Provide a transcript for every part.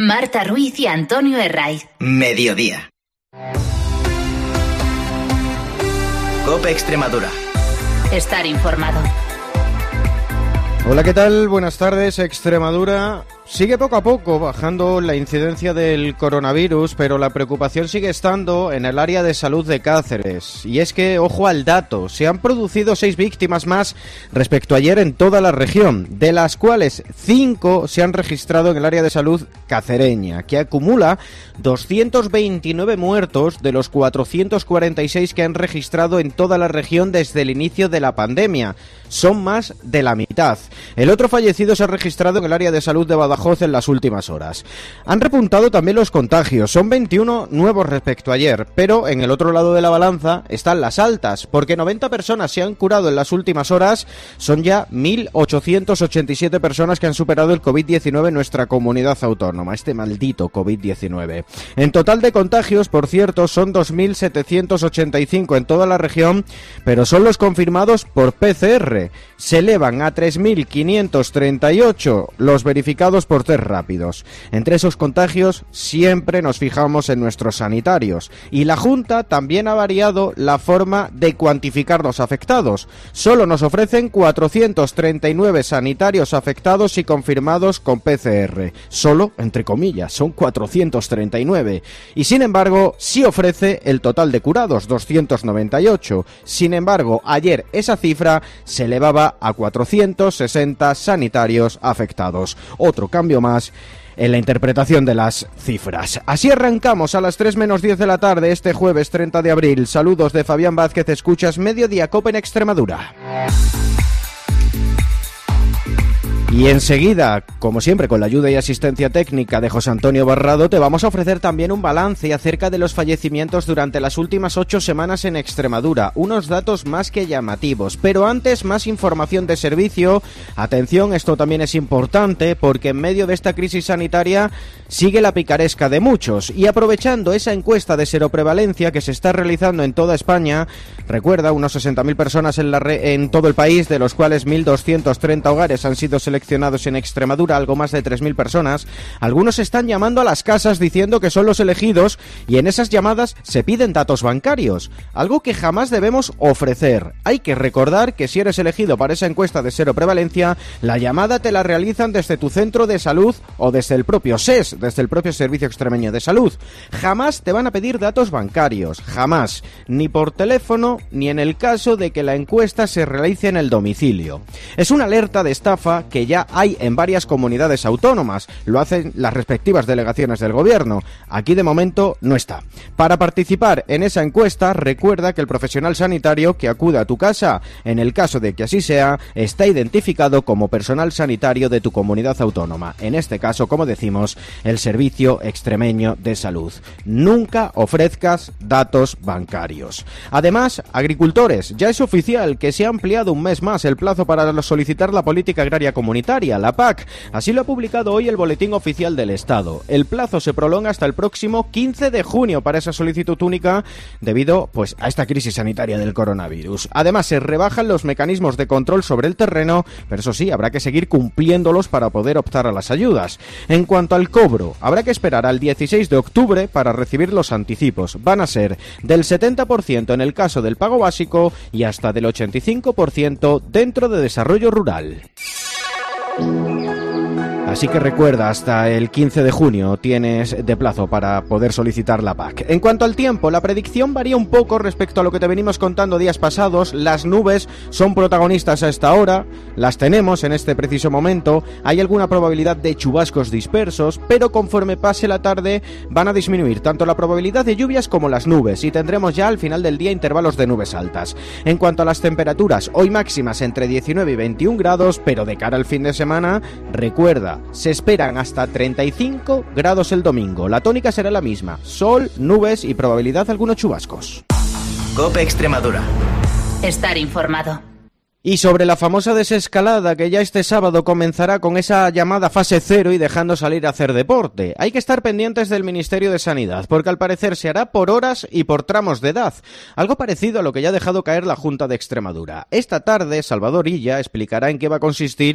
Marta Ruiz y Antonio Herraiz. Mediodía. COPE Extremadura. Estar informado. Hola, ¿qué tal? Buenas tardes, Extremadura. Sigue poco a poco bajando la incidencia del coronavirus, pero la preocupación sigue estando en el área de salud de Cáceres. Y es que, ojo al dato, se han producido 6 víctimas más respecto a ayer en toda la región, de las cuales 5 se han registrado en el área de salud cacereña, que acumula 229 muertos de los 446 que han registrado en toda la región desde el inicio de la pandemia. Son más de la mitad. El otro fallecido se ha registrado en el área de salud de Badajoz en las últimas horas. Han repuntado también los contagios, son 21 nuevos respecto a ayer, pero en el otro lado de la balanza están las altas, porque 90 personas se han curado en las últimas horas, son ya 1.887 personas que han superado el COVID-19 en nuestra comunidad autónoma, este maldito COVID-19. En total de contagios, por cierto, son 2.785 en toda la región, pero son los confirmados por PCR. Se elevan a 3.538 los verificados por test rápidos. Entre esos contagios siempre nos fijamos en nuestros sanitarios, y la Junta también ha variado la forma de cuantificar los afectados. Solo nos ofrecen 439 sanitarios afectados y confirmados con PCR. Solo, entre comillas, son 439. Y sin embargo, sí ofrece el total de curados, 298. Sin embargo, ayer esa cifra se elevaba a 460 sanitarios afectados. Otro cambio más en la interpretación de las cifras. Así arrancamos a las 3 menos 10 de la tarde este jueves 30 de abril. Saludos de Fabián Vázquez, escuchas Mediodía COPE en Extremadura. Y enseguida, como siempre, con la ayuda y asistencia técnica de José Antonio Barrado, te vamos a ofrecer también un balance acerca de los fallecimientos durante las últimas 8 semanas en Extremadura. Unos datos más que llamativos. Pero antes, más información de servicio. Atención, esto también es importante, porque en medio de esta crisis sanitaria sigue la picaresca de muchos. Y aprovechando esa encuesta de seroprevalencia que se está realizando en toda España, recuerda, unos 60.000 personas en todo el país, de los cuales 1.230 hogares han sido seleccionados en Extremadura, algo más de 3.000 personas. Algunos están llamando a las casas diciendo que son los elegidos, y en esas llamadas se piden datos bancarios, algo que jamás debemos ofrecer. Hay que recordar que si eres elegido para esa encuesta de seroprevalencia, la llamada te la realizan desde tu centro de salud o desde el propio SES, desde el propio Servicio Extremeño de Salud. Jamás te van a pedir datos bancarios, jamás, ni por teléfono, ni en el caso de que la encuesta se realice en el domicilio. Es una alerta de estafa que ya hay en varias comunidades autónomas, lo hacen las respectivas delegaciones del gobierno. Aquí de momento no está. Para participar en esa encuesta, recuerda que el profesional sanitario que acude a tu casa, en el caso de que así sea, está identificado como personal sanitario de tu comunidad autónoma. En este caso, como decimos, el Servicio Extremeño de Salud. Nunca ofrezcas datos bancarios. Además, agricultores, ya es oficial que se ha ampliado un mes más el plazo para solicitar la política agraria comunitaria, la PAC. Así lo ha publicado hoy el Boletín Oficial del Estado. El plazo se prolonga hasta el próximo 15 de junio para esa solicitud única debido a esta crisis sanitaria del coronavirus. Además, se rebajan los mecanismos de control sobre el terreno, pero eso sí, habrá que seguir cumpliéndolos para poder optar a las ayudas. En cuanto al cobro, habrá que esperar al 16 de octubre para recibir los anticipos. Van a ser del 70% en el caso del pago básico y hasta del 85% dentro de desarrollo rural. Así que recuerda, hasta el 15 de junio tienes de plazo para poder solicitar la PAC. En cuanto al tiempo, la predicción varía un poco respecto a lo que te venimos contando días pasados. Las nubes son protagonistas a esta hora, las tenemos en este preciso momento. Hay alguna probabilidad de chubascos dispersos, pero conforme pase la tarde van a disminuir tanto la probabilidad de lluvias como las nubes, y tendremos ya al final del día intervalos de nubes altas. En cuanto a las temperaturas, hoy máximas entre 19 y 21 grados, pero de cara al fin de semana, recuerda, se esperan hasta 35 grados el domingo. La tónica será la misma: sol, nubes y probabilidad de algunos chubascos. COPE Extremadura. Estar informado. Y sobre la famosa desescalada que ya este sábado comenzará con esa llamada fase 0 y dejando salir a hacer deporte, hay que estar pendientes del Ministerio de Sanidad, porque al parecer se hará por horas y por tramos de edad, algo parecido a lo que ya ha dejado caer la Junta de Extremadura. Esta tarde Salvador Illa explicará en qué va a consistir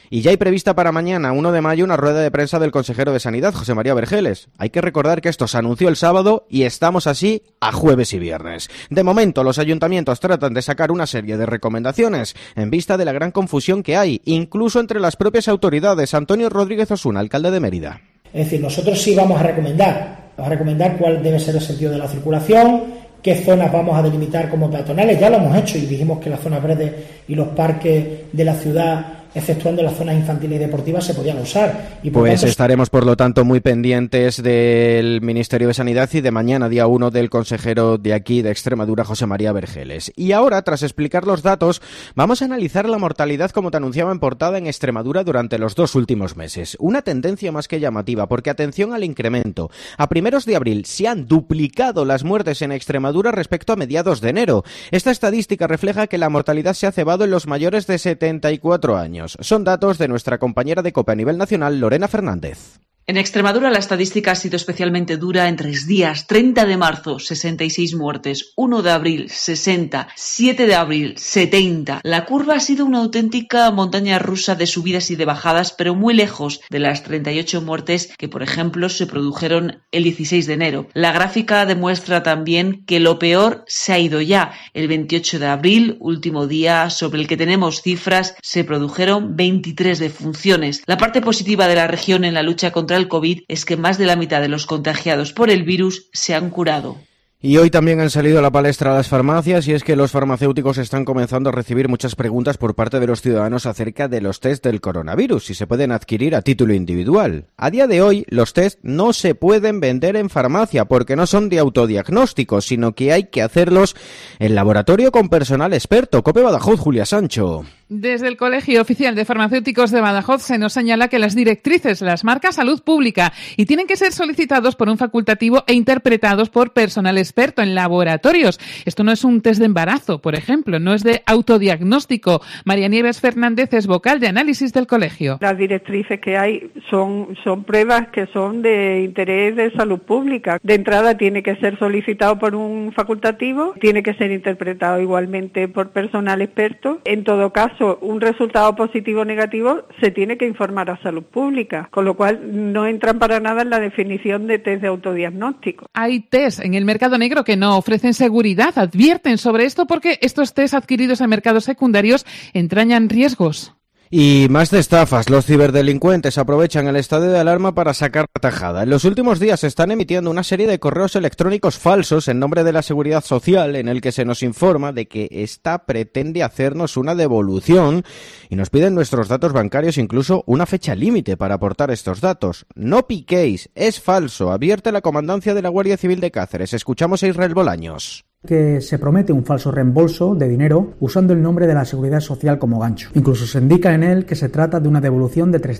Y ya hay prevista para mañana, 1 de mayo, una rueda de prensa del consejero de Sanidad, José María Vergeles. Hay que recordar que esto se anunció el sábado y estamos así a jueves y viernes. De momento, los ayuntamientos tratan de sacar una serie de recomendaciones en vista de la gran confusión que hay, incluso entre las propias autoridades. Antonio Rodríguez Osuna, alcalde de Mérida. Es decir, nosotros sí vamos a recomendar cuál debe ser el sentido de la circulación, qué zonas vamos a delimitar como peatonales. Ya lo hemos hecho y dijimos que las zonas verdes y los parques de la ciudad, exceptuando las zonas infantiles y deportivas, se podían usar. Y pues estaremos, por lo tanto, muy pendientes del Ministerio de Sanidad y de mañana, día 1, del consejero de aquí, de Extremadura, José María Vergeles. Y ahora, tras explicar los datos, vamos a analizar la mortalidad, como te anunciaba en portada, en Extremadura durante los 2 últimos meses. Una tendencia más que llamativa, porque atención al incremento. A primeros de abril se han duplicado las muertes en Extremadura respecto a mediados de enero. Esta estadística refleja que la mortalidad se ha cebado en los mayores de 74 años. Son datos de nuestra compañera de COPE a nivel nacional, Lorena Fernández. En Extremadura la estadística ha sido especialmente dura en 3 días. 30 de marzo, 66 muertes. 1 de abril, 60. 7 de abril, 70. La curva ha sido una auténtica montaña rusa de subidas y de bajadas, pero muy lejos de las 38 muertes que, por ejemplo, se produjeron el 16 de enero. La gráfica demuestra también que lo peor se ha ido ya. El 28 de abril, último día sobre el que tenemos cifras, se produjeron 23 defunciones. La parte positiva de la región en la lucha contra el COVID es que más de la mitad de los contagiados por el virus se han curado. Y hoy también han salido a la palestra las farmacias, y es que los farmacéuticos están comenzando a recibir muchas preguntas por parte de los ciudadanos acerca de los test del coronavirus, si se pueden adquirir a título individual. A día de hoy, los test no se pueden vender en farmacia porque no son de autodiagnóstico, sino que hay que hacerlos en laboratorio con personal experto. COPE Badajoz, Julia Sancho. Desde el Colegio Oficial de Farmacéuticos de Badajoz se nos señala que las directrices las marca Salud Pública y tienen que ser solicitados por un facultativo e interpretados por personal experto en laboratorios. Esto no es un test de embarazo, por ejemplo, no es de autodiagnóstico. María Nieves Fernández es vocal de análisis del colegio. Las directrices que hay son pruebas que son de interés de salud pública. De entrada tiene que ser solicitado por un facultativo, tiene que ser interpretado igualmente por personal experto. En todo caso, un resultado positivo o negativo se tiene que informar a salud pública, con lo cual no entran para nada en la definición de test de autodiagnóstico. Hay test en el mercado negro que no ofrecen seguridad, advierten sobre esto porque estos test adquiridos en mercados secundarios entrañan riesgos. Y más de estafas. Los ciberdelincuentes aprovechan el estado de alarma para sacar tajada. En los últimos días se están emitiendo una serie de correos electrónicos falsos en nombre de la Seguridad Social, en el que se nos informa de que esta pretende hacernos una devolución y nos piden nuestros datos bancarios, incluso una fecha límite para aportar estos datos. No piquéis, es falso, advierte la Comandancia de la Guardia Civil de Cáceres. Escuchamos a Israel Bolaños. Que se promete un falso reembolso de dinero usando el nombre de la Seguridad Social como gancho. Incluso se indica en él que se trata de una devolución de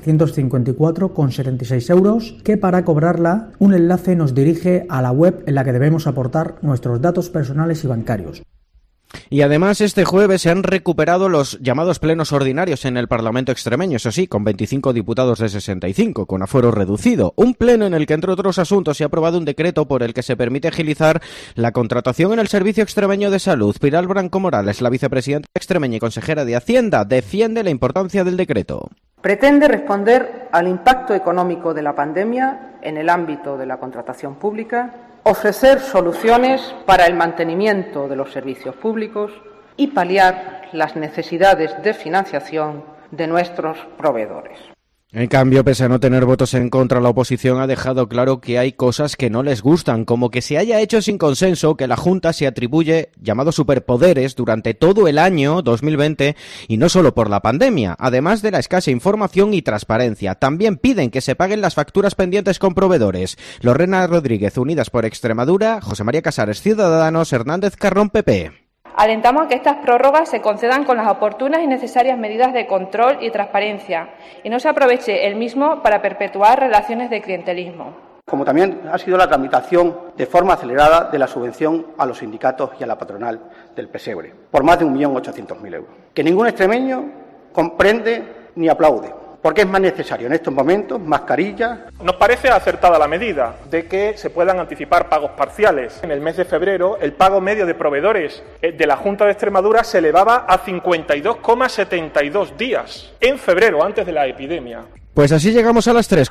354,76 euros, que para cobrarla un enlace nos dirige a la web en la que debemos aportar nuestros datos personales y bancarios. Y además este jueves se han recuperado los llamados plenos ordinarios en el Parlamento extremeño, eso sí, con 25 diputados de 65, con aforo reducido. Un pleno en el que, entre otros asuntos, se ha aprobado un decreto por el que se permite agilizar la contratación en el Servicio Extremeño de Salud. Pilar Branco Morales, la vicepresidenta extremeña y consejera de Hacienda, defiende la importancia del decreto. Pretende responder al impacto económico de la pandemia en el ámbito de la contratación pública, ofrecer soluciones para el mantenimiento de los servicios públicos y paliar las necesidades de financiación de nuestros proveedores. En cambio, pese a no tener votos en contra, la oposición ha dejado claro que hay cosas que no les gustan, como que se haya hecho sin consenso, que la Junta se atribuye llamados superpoderes durante todo el año 2020 y no solo por la pandemia, además de la escasa información y transparencia. También piden que se paguen las facturas pendientes con proveedores. Lorena Rodríguez, Unidas por Extremadura, José María Casares, Ciudadanos, Hernández Carrón, PP. Alentamos a que estas prórrogas se concedan con las oportunas y necesarias medidas de control y transparencia y no se aproveche el mismo para perpetuar relaciones de clientelismo. Como también ha sido la tramitación de forma acelerada de la subvención a los sindicatos y a la patronal del pesebre, por más de 1.800.000 euros, que ningún extremeño comprende ni aplaude. porque es más necesario en estos momentos mascarillas. Nos parece acertada la medida de que se puedan anticipar pagos parciales. En el mes de febrero, el pago medio de proveedores de la Junta de Extremadura se elevaba a 52,72 días. En febrero, antes de la epidemia. Pues así llegamos a las 3.